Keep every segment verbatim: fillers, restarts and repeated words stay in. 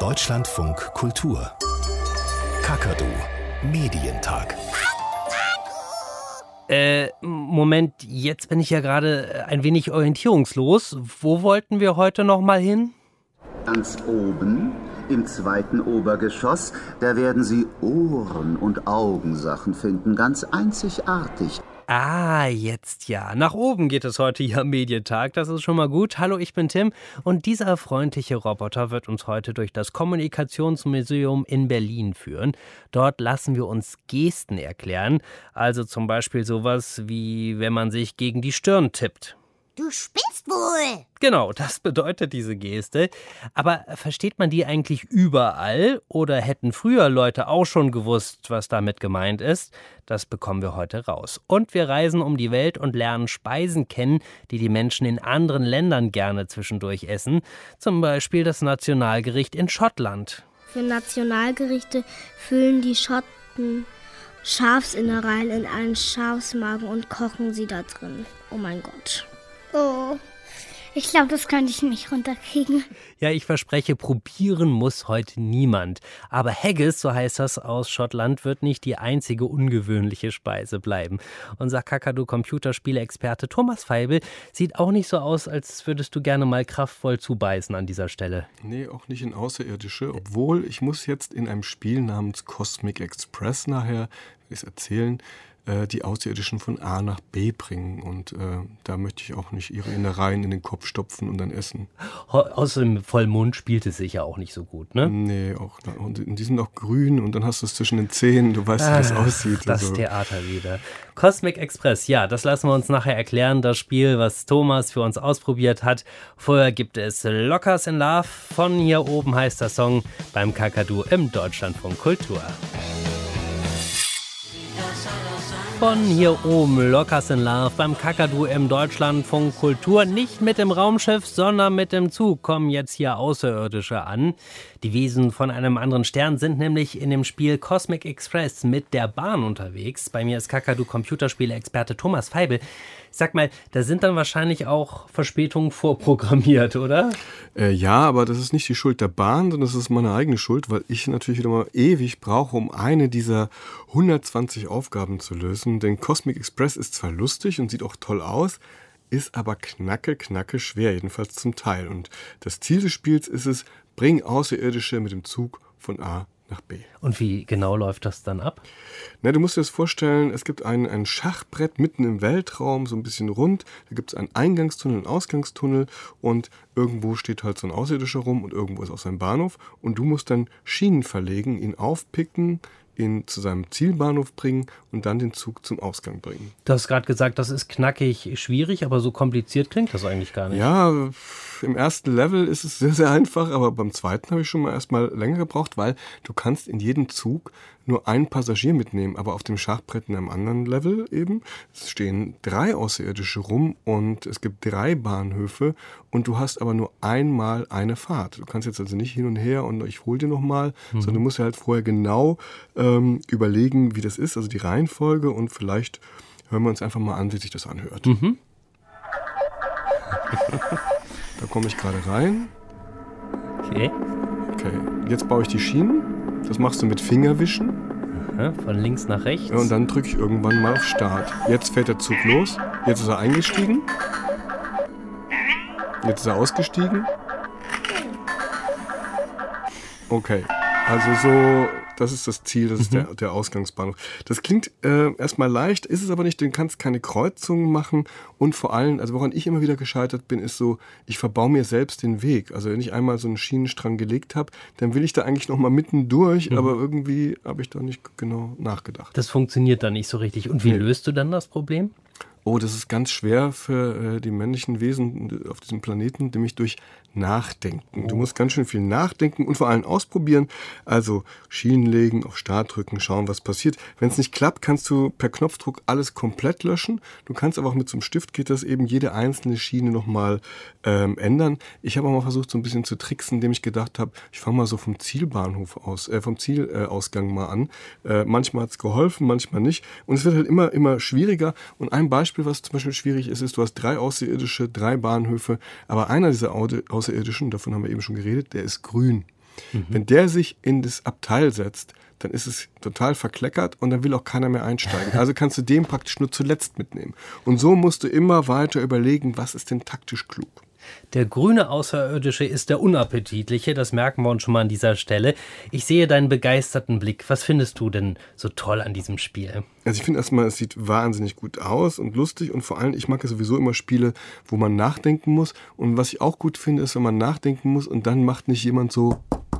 Deutschlandfunk Kultur. Kakadu Medientag. Äh, Moment, jetzt bin ich ja gerade ein wenig orientierungslos. Wo wollten wir heute noch mal hin? Ganz oben, im zweiten Obergeschoss, da werden Sie Ohren- und Augensachen finden, ganz einzigartig. Ah, jetzt ja. Nach oben geht es heute hier am Medientag. Das ist schon mal gut. Hallo, ich bin Tim und dieser freundliche Roboter wird uns heute durch das Kommunikationsmuseum in Berlin führen. Dort lassen wir uns Gesten erklären. Also zum Beispiel sowas wie, wenn man sich gegen die Stirn tippt. Du spinnst wohl. Genau, das bedeutet diese Geste. Aber versteht man die eigentlich überall? Oder hätten früher Leute auch schon gewusst, was damit gemeint ist? Das bekommen wir heute raus. Und wir reisen um die Welt und lernen Speisen kennen, die die Menschen in anderen Ländern gerne zwischendurch essen. Zum Beispiel das Nationalgericht in Schottland. Für Nationalgerichte füllen die Schotten Schafsinnereien in einen Schafsmagen und kochen sie da drin. Oh mein Gott. Oh, ich glaube, das könnte ich nicht runterkriegen. Ja, ich verspreche, probieren muss heute niemand. Aber Haggis, so heißt das aus Schottland, wird nicht die einzige ungewöhnliche Speise bleiben. Unser Kakadu-Computerspiele-Experte Thomas Feibel sieht auch nicht so aus, als würdest du gerne mal kraftvoll zubeißen an dieser Stelle. Nee, auch nicht in Außerirdische. Obwohl, ich muss jetzt in einem Spiel namens Cosmic Express nachher, will ich es erzählen, die Außerirdischen von A nach B bringen. Und äh, da möchte ich auch nicht ihre Innereien in den Kopf stopfen und dann essen. Außerdem Vollmond spielt es sich ja auch nicht so gut, ne? Nee, auch. Und die sind auch grün und dann hast du es zwischen den Zähnen. Du weißt, wie das ah, aussieht. Das also. Theater wieder. Cosmic Express, ja, das lassen wir uns nachher erklären. Das Spiel, was Thomas für uns ausprobiert hat. Vorher gibt es Lockers in Love. Von hier oben heißt der Song beim Kakadu im Deutschlandfunk Kultur. Von hier oben, Lockers in Love, beim Kakadu im Deutschlandfunk Kultur. Nicht mit dem Raumschiff, sondern mit dem Zug kommen jetzt hier Außerirdische an. Die Wesen von einem anderen Stern sind nämlich in dem Spiel Cosmic Express mit der Bahn unterwegs. Bei mir ist Kakadu-Computerspiele-Experte Thomas Feibel. Sag mal, da sind dann wahrscheinlich auch Verspätungen vorprogrammiert, oder? Äh, ja, aber das ist nicht die Schuld der Bahn, sondern das ist meine eigene Schuld, weil ich natürlich wieder mal ewig brauche, um eine dieser hundertzwanzig Aufgaben zu lösen. Denn Cosmic Express ist zwar lustig und sieht auch toll aus, ist aber knacke, knacke schwer, jedenfalls zum Teil. Und das Ziel des Spiels ist es, bring Außerirdische mit dem Zug von A nach B. Und wie genau läuft das dann ab? Na, du musst dir das vorstellen, es gibt ein, ein Schachbrett mitten im Weltraum, so ein bisschen rund. Da gibt es einen Eingangstunnel, einen Ausgangstunnel und irgendwo steht halt so ein Außerirdischer rum und irgendwo ist auch sein Bahnhof. Und du musst dann Schienen verlegen, ihn aufpicken, ihn zu seinem Zielbahnhof bringen und dann den Zug zum Ausgang bringen. Du hast gerade gesagt, das ist knackig schwierig, aber so kompliziert klingt das eigentlich gar nicht. Ja, im ersten Level ist es sehr, sehr einfach, aber beim zweiten habe ich schon mal erstmal länger gebraucht, weil du kannst in jedem Zug nur einen Passagier mitnehmen, aber auf dem Schachbrett in einem anderen Level eben, es stehen drei Außerirdische rum und es gibt drei Bahnhöfe und du hast aber nur einmal eine Fahrt. Du kannst jetzt also nicht hin und her und ich hol dir nochmal, mhm. sondern du musst halt vorher genau ähm, überlegen, wie das ist, also die Reihenfolge und vielleicht hören wir uns einfach mal an, wie sich das anhört. Mhm. Da komme ich gerade rein. Okay. Okay, jetzt baue ich die Schienen. Das machst du mit Fingerwischen. Aha, von links nach rechts. Ja, und dann drücke ich irgendwann mal auf Start. Jetzt fährt der Zug los. Jetzt ist er eingestiegen. Jetzt ist er ausgestiegen. Okay, also so, das ist das Ziel, das ist mhm. der, der Ausgangsbahnhof. Das klingt äh, erstmal leicht, ist es aber nicht, du kannst keine Kreuzungen machen und vor allem, also woran ich immer wieder gescheitert bin, ist so, ich verbaue mir selbst den Weg. Also wenn ich einmal so einen Schienenstrang gelegt habe, dann will ich da eigentlich nochmal mitten durch, mhm. aber irgendwie habe ich da nicht genau nachgedacht. Das funktioniert dann nicht so richtig. Und wie nee. löst du dann das Problem? Oh, das ist ganz schwer für äh, die männlichen Wesen auf diesem Planeten, nämlich durch Nachdenken. Oh. Du musst ganz schön viel nachdenken und vor allem ausprobieren. Also Schienen legen, auf Start drücken, schauen, was passiert. Wenn es nicht klappt, kannst du per Knopfdruck alles komplett löschen. Du kannst aber auch mit so einem Stift geht das eben jede einzelne Schiene nochmal ähm, ändern. Ich habe auch mal versucht, so ein bisschen zu tricksen, indem ich gedacht habe, ich fange mal so vom Zielbahnhof aus, äh, vom Zielausgang mal an. Äh, manchmal hat es geholfen, manchmal nicht. Und es wird halt immer, immer schwieriger. Und ein Beispiel, was zum Beispiel schwierig ist, ist, du hast drei Außerirdische, drei Bahnhöfe, aber einer dieser Außerirdischen, davon haben wir eben schon geredet, der ist grün. Mhm. Wenn der sich in das Abteil setzt, dann ist es total verkleckert und dann will auch keiner mehr einsteigen. Also kannst du den praktisch nur zuletzt mitnehmen. Und so musst du immer weiter überlegen, was ist denn taktisch klug. Der grüne Außerirdische ist der unappetitliche, das merken wir uns schon mal an dieser Stelle. Ich sehe deinen begeisterten Blick. Was findest du denn so toll an diesem Spiel? Also ich finde erstmal, es sieht wahnsinnig gut aus und lustig und vor allem, ich mag ja sowieso immer Spiele, wo man nachdenken muss. Und was ich auch gut finde, ist, wenn man nachdenken muss und dann macht nicht jemand so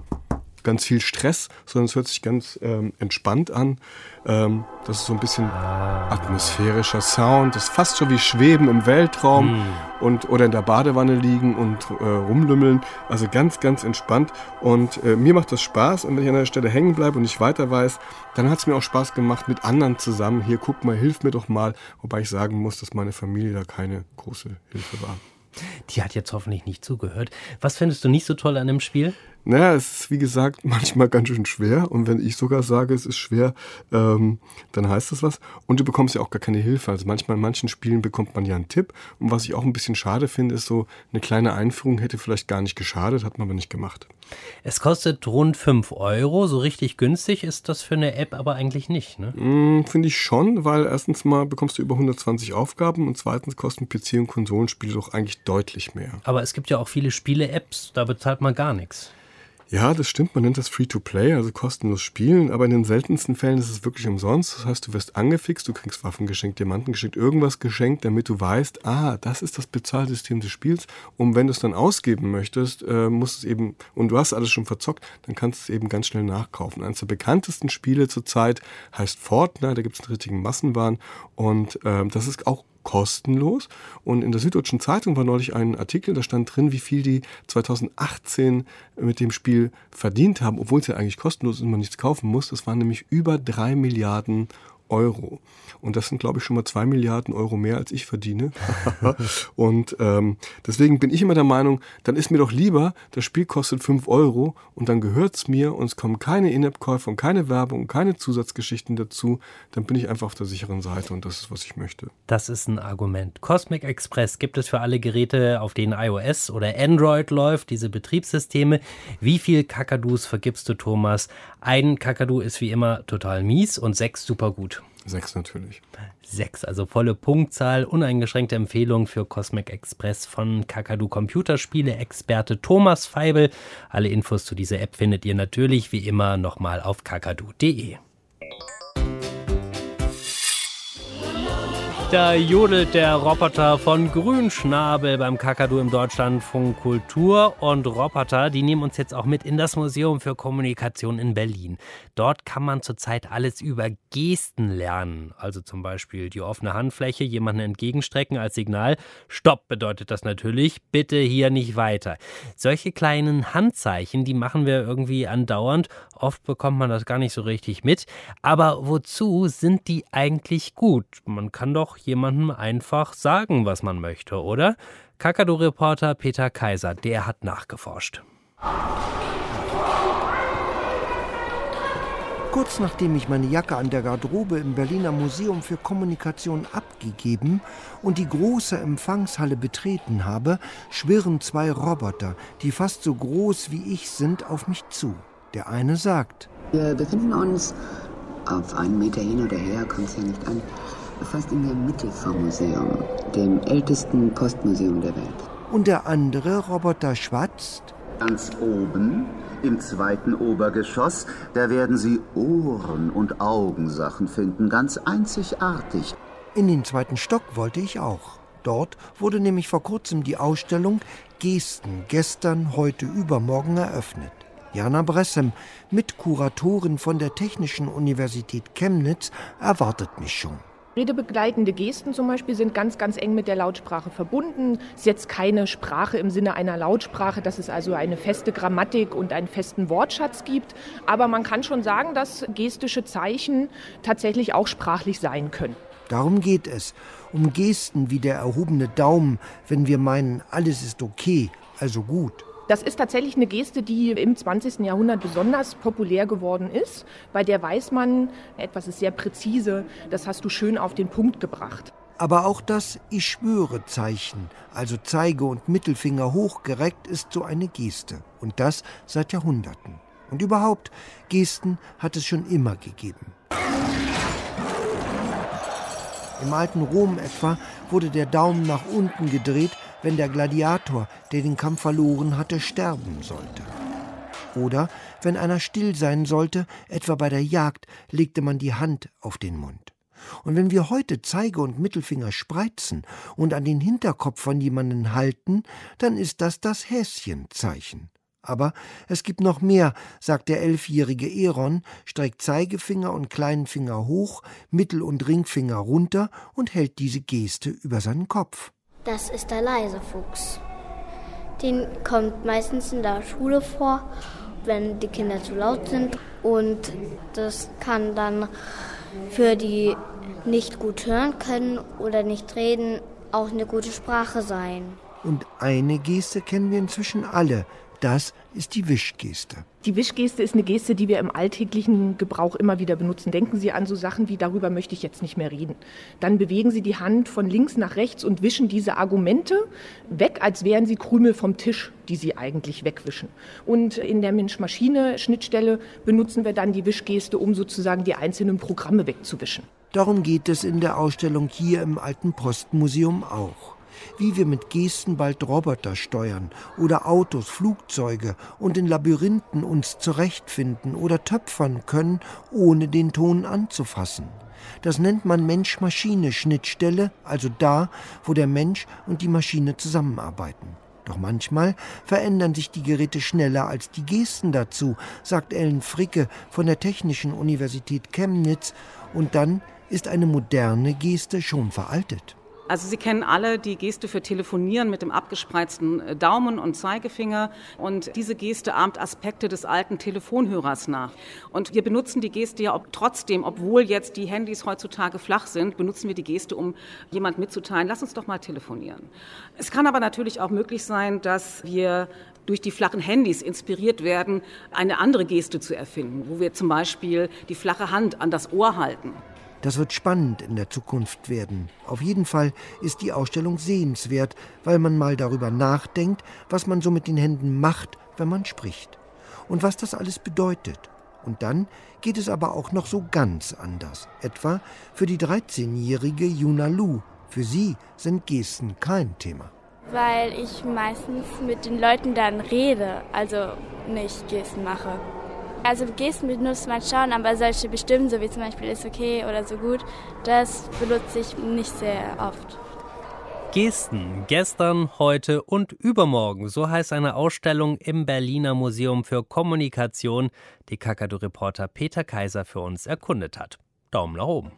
ganz viel Stress, sondern es hört sich ganz ähm, entspannt an. Ähm, das ist so ein bisschen atmosphärischer Sound. Das ist fast schon wie Schweben im Weltraum mm. und, oder in der Badewanne liegen und äh, rumlümmeln. Also ganz, ganz entspannt. Und äh, mir macht das Spaß. Und wenn ich an der Stelle hängen bleibe und nicht weiter weiß, dann hat es mir auch Spaß gemacht mit anderen zusammen. Hier, guck mal, hilf mir doch mal. Wobei ich sagen muss, dass meine Familie da keine große Hilfe war. Die hat jetzt hoffentlich nicht zugehört. Was findest du nicht so toll an dem Spiel? Naja, es ist wie gesagt manchmal ganz schön schwer. Und wenn ich sogar sage, es ist schwer, ähm, dann heißt das was. Und du bekommst ja auch gar keine Hilfe. Also manchmal in manchen Spielen bekommt man ja einen Tipp. Und was ich auch ein bisschen schade finde, ist so, eine kleine Einführung hätte vielleicht gar nicht geschadet, hat man aber nicht gemacht. Es kostet rund fünf Euro. So richtig günstig ist das für eine App aber eigentlich nicht, ne? Mm, finde ich schon, weil erstens mal bekommst du über hundertzwanzig Aufgaben und zweitens kosten P C- und Konsolenspiele doch eigentlich deutlich mehr. Aber es gibt ja auch viele Spiele-Apps, da bezahlt man gar nichts. Ja, das stimmt. Man nennt das Free-to-Play, also kostenlos spielen. Aber in den seltensten Fällen ist es wirklich umsonst. Das heißt, du wirst angefixt, du kriegst Waffen geschenkt, Diamanten geschenkt, irgendwas geschenkt, damit du weißt, ah, das ist das Bezahlsystem des Spiels. Und wenn du es dann ausgeben möchtest, äh, musst du es eben, und du hast alles schon verzockt, dann kannst du es eben ganz schnell nachkaufen. Eines der bekanntesten Spiele zurzeit heißt Fortnite, da gibt es einen richtigen Massenwahn. Und äh, das ist auch kostenlos. Und in der Süddeutschen Zeitung war neulich ein Artikel, da stand drin, wie viel die zweitausendachtzehn mit dem Spiel verdient haben, obwohl es ja eigentlich kostenlos ist und man nichts kaufen muss. Das waren nämlich über drei Milliarden Euro. Und das sind, glaube ich, schon mal zwei Milliarden Euro mehr, als ich verdiene. Und ähm, deswegen bin ich immer der Meinung, dann ist mir doch lieber, das Spiel kostet fünf Euro und dann gehört es mir und es kommen keine In-App-Käufe und keine Werbung und keine Zusatzgeschichten dazu. Dann bin ich einfach auf der sicheren Seite und das ist, was ich möchte. Das ist ein Argument. Cosmic Express gibt es für alle Geräte, auf denen iOS oder Android läuft, diese Betriebssysteme. Wie viel Kakadus vergibst du, Thomas? Ein Kakadu ist wie immer total mies und sechs super gut. Sechs natürlich. Sechs, also volle Punktzahl, uneingeschränkte Empfehlung für Cosmic Express von Kakadu Computerspiele-Experte Thomas Feibel. Alle Infos zu dieser App findet ihr natürlich wie immer nochmal auf kakadu punkt de. Da jodelt der Roboter von Grünschnabel beim Kakadu im Deutschlandfunk Kultur. Und Roboter, die nehmen uns jetzt auch mit in das Museum für Kommunikation in Berlin. Dort kann man zurzeit alles über Gesten lernen. Also zum Beispiel die offene Handfläche, jemanden entgegenstrecken als Signal. Stopp bedeutet das natürlich, bitte hier nicht weiter. Solche kleinen Handzeichen, die machen wir irgendwie andauernd. Oft bekommt man das gar nicht so richtig mit. Aber wozu sind die eigentlich gut? Man kann doch jemandem einfach sagen, was man möchte, oder? Kakadu-Reporter Peter Kaiser, der hat nachgeforscht. Kurz nachdem ich meine Jacke an der Garderobe im Berliner Museum für Kommunikation abgegeben und die große Empfangshalle betreten habe, schwirren zwei Roboter, die fast so groß wie ich sind, auf mich zu. Der eine sagt: Wir befinden uns auf einen Meter hin oder her, kommt es ja nicht an, fast in der Mitte vom Museum, dem ältesten Postmuseum der Welt. Und der andere Roboter schwatzt: Ganz oben, im zweiten Obergeschoss, da werden Sie Ohren- und Augensachen finden, ganz einzigartig. In den zweiten Stock wollte ich auch. Dort wurde nämlich vor kurzem die Ausstellung Gesten, gestern, heute, übermorgen eröffnet. Jana Bressem, Mitkuratorin von der Technischen Universität Chemnitz, erwartet mich schon. Redebegleitende Gesten zum Beispiel sind ganz, ganz eng mit der Lautsprache verbunden. Es ist jetzt keine Sprache im Sinne einer Lautsprache, dass es also eine feste Grammatik und einen festen Wortschatz gibt. Aber man kann schon sagen, dass gestische Zeichen tatsächlich auch sprachlich sein können. Darum geht es. Um Gesten wie der erhobene Daumen, wenn wir meinen, alles ist okay, also gut. Das ist tatsächlich eine Geste, die im zwanzigsten Jahrhundert besonders populär geworden ist. Bei der weiß man, etwas ist sehr präzise, das hast du schön auf den Punkt gebracht. Aber auch das Ich-schwöre-Zeichen, also Zeige- und Mittelfinger hochgereckt, ist so eine Geste. Und das seit Jahrhunderten. Und überhaupt, Gesten hat es schon immer gegeben. Im alten Rom etwa wurde der Daumen nach unten gedreht, wenn der Gladiator, der den Kampf verloren hatte, sterben sollte. Oder wenn einer still sein sollte, etwa bei der Jagd, legte man die Hand auf den Mund. Und wenn wir heute Zeige- und Mittelfinger spreizen und an den Hinterkopf von jemandem halten, dann ist das das Häschenzeichen. Aber es gibt noch mehr, sagt der elfjährige Eron, streckt Zeigefinger und kleinen Finger hoch, Mittel- und Ringfinger runter und hält diese Geste über seinen Kopf. Das ist der Leisefuchs. Den kommt meistens in der Schule vor, wenn die Kinder zu laut sind. Und das kann dann für die nicht gut hören können oder nicht reden auch eine gute Sprache sein. Und eine Geste kennen wir inzwischen alle. Das ist die Wischgeste. Die Wischgeste ist eine Geste, die wir im alltäglichen Gebrauch immer wieder benutzen. Denken Sie an so Sachen wie, darüber möchte ich jetzt nicht mehr reden. Dann bewegen Sie die Hand von links nach rechts und wischen diese Argumente weg, als wären sie Krümel vom Tisch, die Sie eigentlich wegwischen. Und in der Mensch-Maschine-Schnittstelle benutzen wir dann die Wischgeste, um sozusagen die einzelnen Programme wegzuwischen. Darum geht es in der Ausstellung hier im Alten Postmuseum auch. Wie wir mit Gesten bald Roboter steuern oder Autos, Flugzeuge und in Labyrinthen uns zurechtfinden oder töpfern können, ohne den Ton anzufassen. Das nennt man Mensch-Maschine-Schnittstelle, also da, wo der Mensch und die Maschine zusammenarbeiten. Doch manchmal verändern sich die Geräte schneller als die Gesten dazu, sagt Ellen Fricke von der Technischen Universität Chemnitz, und dann ist eine moderne Geste schon veraltet. Also Sie kennen alle die Geste für Telefonieren mit dem abgespreizten Daumen und Zeigefinger. Und diese Geste ahmt Aspekte des alten Telefonhörers nach. Und wir benutzen die Geste ja ob, trotzdem, obwohl jetzt die Handys heutzutage flach sind, benutzen wir die Geste, um jemand mitzuteilen, lass uns doch mal telefonieren. Es kann aber natürlich auch möglich sein, dass wir durch die flachen Handys inspiriert werden, eine andere Geste zu erfinden, wo wir zum Beispiel die flache Hand an das Ohr halten. Das wird spannend in der Zukunft werden. Auf jeden Fall ist die Ausstellung sehenswert, weil man mal darüber nachdenkt, was man so mit den Händen macht, wenn man spricht. Und was das alles bedeutet. Und dann geht es aber auch noch so ganz anders. Etwa für die dreizehnjährige Juna Lu. Für sie sind Gesten kein Thema. Weil ich meistens mit den Leuten dann rede, also nicht Gesten mache. Also Gesten benutzt man schon, aber solche bestimmt, so wie zum Beispiel ist okay oder so gut, das benutze ich nicht sehr oft. Gesten, gestern, heute und übermorgen, so heißt eine Ausstellung im Berliner Museum für Kommunikation, die Kakadu-Reporter Peter Kaiser für uns erkundet hat. Daumen nach oben.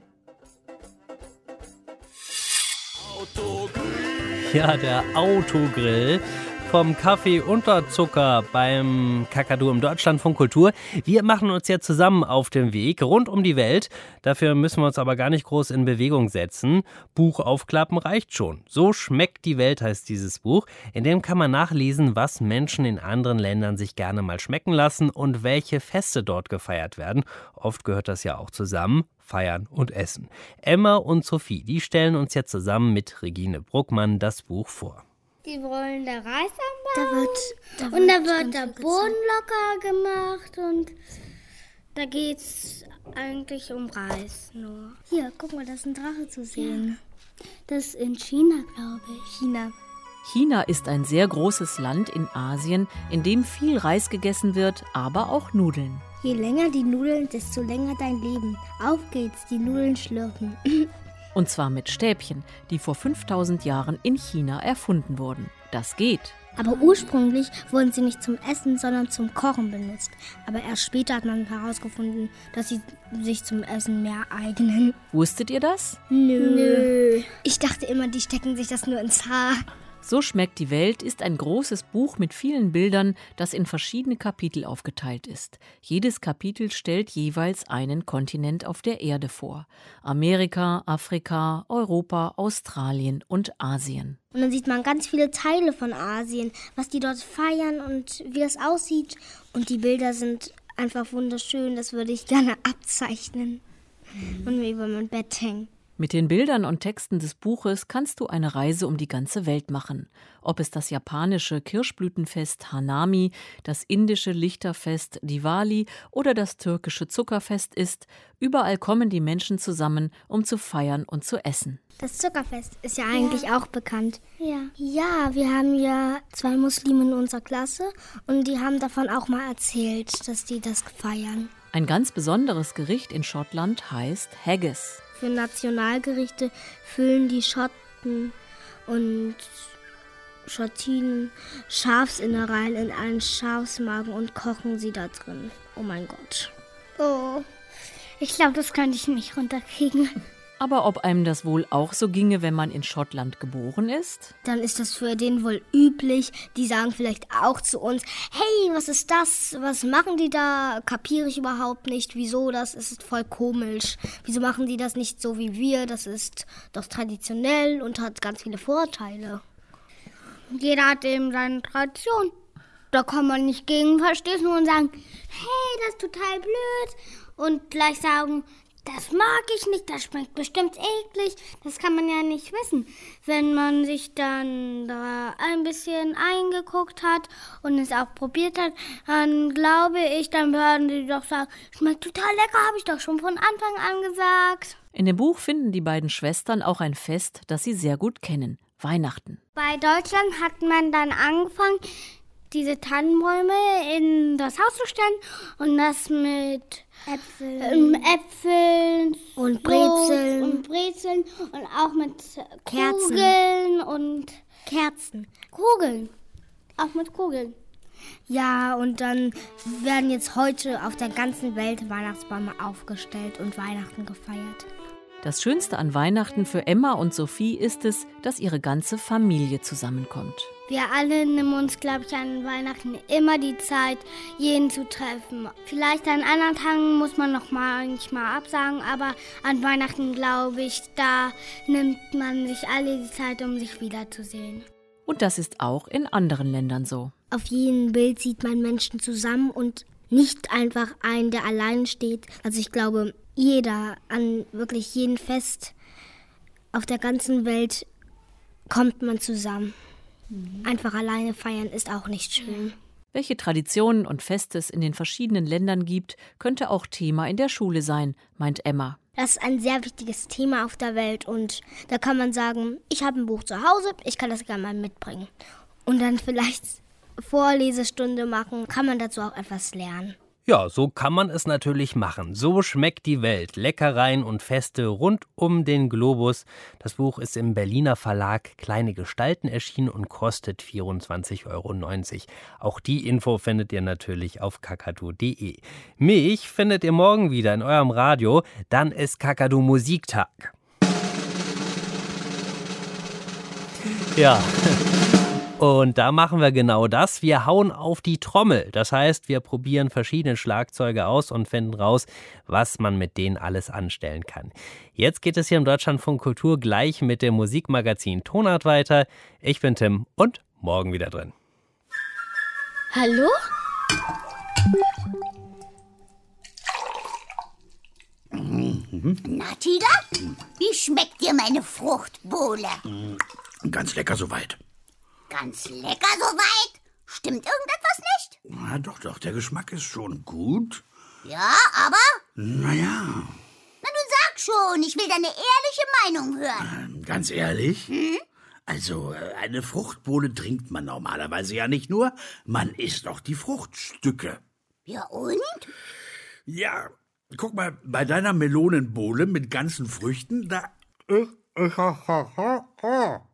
Ja, der Autogrill. Vom Kaffee unter Zucker beim Kakadu im Deutschlandfunk Kultur. Wir machen uns ja zusammen auf den Weg rund um die Welt. Dafür müssen wir uns aber gar nicht groß in Bewegung setzen. Buch aufklappen reicht schon. So schmeckt die Welt heißt dieses Buch. In dem kann man nachlesen, was Menschen in anderen Ländern sich gerne mal schmecken lassen und welche Feste dort gefeiert werden. Oft gehört das ja auch zusammen. Feiern und Essen. Emma und Sophie, die stellen uns jetzt zusammen mit Regine Bruckmann das Buch vor. Die wollen da Reis anbauen. Da wird, da wird und da wird der Boden locker gemacht und da geht's eigentlich um Reis nur. Hier, guck mal, da ist ein Drache zu sehen. Ja. Das ist in China, glaube ich. China. China ist ein sehr großes Land in Asien, in dem viel Reis gegessen wird, aber auch Nudeln. Je länger die Nudeln, desto länger dein Leben. Auf geht's, die Nudeln schlürfen. Und zwar mit Stäbchen, die vor fünftausend Jahren in China erfunden wurden. Das geht. Aber ursprünglich wurden sie nicht zum Essen, sondern zum Kochen benutzt. Aber erst später hat man herausgefunden, dass sie sich zum Essen mehr eignen. Wusstet ihr das? Nö. Nö. Ich dachte immer, die stecken sich das nur ins Haar. So schmeckt die Welt ist ein großes Buch mit vielen Bildern, das in verschiedene Kapitel aufgeteilt ist. Jedes Kapitel stellt jeweils einen Kontinent auf der Erde vor. Amerika, Afrika, Europa, Australien und Asien. Und dann sieht man ganz viele Teile von Asien, was die dort feiern und wie das aussieht. Und die Bilder sind einfach wunderschön, das würde ich gerne abzeichnen und mir über mein Bett hängen. Mit den Bildern und Texten des Buches kannst du eine Reise um die ganze Welt machen. Ob es das japanische Kirschblütenfest Hanami, das indische Lichterfest Diwali oder das türkische Zuckerfest ist, überall kommen die Menschen zusammen, um zu feiern und zu essen. Das Zuckerfest ist ja eigentlich ja. auch bekannt. Ja. Ja, wir haben ja zwei Muslime in unserer Klasse und die haben davon auch mal erzählt, dass die das feiern. Ein ganz besonderes Gericht in Schottland heißt Haggis. Für Nationalgerichte füllen die Schotten und Schottinen Schafsinnereien in einen Schafsmagen und kochen sie da drin. Oh mein Gott. Oh, ich glaube, das könnte ich nicht runterkriegen. Aber ob einem das wohl auch so ginge, wenn man in Schottland geboren ist? Dann ist das für den wohl üblich. Die sagen vielleicht auch zu uns, hey, was ist das? Was machen die da? Kapiere ich überhaupt nicht. Wieso? Das ist voll komisch. Wieso machen die das nicht so wie wir? Das ist doch traditionell und hat ganz viele Vorteile. Jeder hat eben seine Tradition. Da kann man nicht gegen verstoßen und sagen, hey, das ist total blöd. Und gleich sagen, das mag ich nicht, das schmeckt bestimmt eklig. Das kann man ja nicht wissen. Wenn man sich dann da ein bisschen eingeguckt hat und es auch probiert hat, dann glaube ich, dann würden sie doch sagen, schmeckt total lecker, habe ich doch schon von Anfang an gesagt. In dem Buch finden die beiden Schwestern auch ein Fest, das sie sehr gut kennen, Weihnachten. Bei Deutschland hat man dann angefangen, diese Tannenbäume in das Haus zu stellen und das mit Äpfeln, ähm, Äpfeln und Brezeln und Brezeln und auch mit Kerzen. Kugeln und Kerzen. Kugeln. Auch mit Kugeln. Ja, und dann werden jetzt heute auf der ganzen Welt Weihnachtsbäume aufgestellt und Weihnachten gefeiert. Das Schönste an Weihnachten für Emma und Sophie ist es, dass ihre ganze Familie zusammenkommt. Wir alle nehmen uns, glaube ich, an Weihnachten immer die Zeit, jeden zu treffen. Vielleicht an anderen Tagen muss man noch manchmal absagen, aber an Weihnachten, glaube ich, da nimmt man sich alle die Zeit, um sich wiederzusehen. Und das ist auch in anderen Ländern so. Auf jedem Bild sieht man Menschen zusammen und nicht einfach einen, der allein steht. Also ich glaube, jeder, an wirklich jedem Fest auf der ganzen Welt kommt man zusammen. Einfach alleine feiern ist auch nicht schön. Welche Traditionen und Feste es in den verschiedenen Ländern gibt, könnte auch Thema in der Schule sein, meint Emma. Das ist ein sehr wichtiges Thema auf der Welt und da kann man sagen, ich habe ein Buch zu Hause, ich kann das gerne mal mitbringen. Und dann vielleicht Vorlesestunde machen, kann man dazu auch etwas lernen. Ja, so kann man es natürlich machen. So schmeckt die Welt. Leckereien und Feste rund um den Globus. Das Buch ist im Berliner Verlag Kleine Gestalten erschienen und kostet vierundzwanzig Euro neunzig. Auch die Info findet ihr natürlich auf kakadu punkt de. Mich findet ihr morgen wieder in eurem Radio. Dann ist Kakadu Musiktag. Ja. Und da machen wir genau das. Wir hauen auf die Trommel. Das heißt, wir probieren verschiedene Schlagzeuge aus und finden raus, was man mit denen alles anstellen kann. Jetzt geht es hier im Deutschlandfunk Kultur gleich mit dem Musikmagazin Tonart weiter. Ich bin Tim und morgen wieder drin. Hallo? Na, Tiger? Wie schmeckt dir meine Fruchtbowle? Ganz lecker soweit. Ganz lecker soweit? Stimmt irgendetwas nicht? Na doch, doch, der Geschmack ist schon gut. Ja, aber? Naja. Na, du sag schon, ich will deine ehrliche Meinung hören. Äh, ganz ehrlich? Hm? Also, eine Fruchtbowle trinkt man normalerweise ja nicht nur, man isst auch die Fruchtstücke. Ja, und? Ja, guck mal, bei deiner Melonenbowle mit ganzen Früchten, da...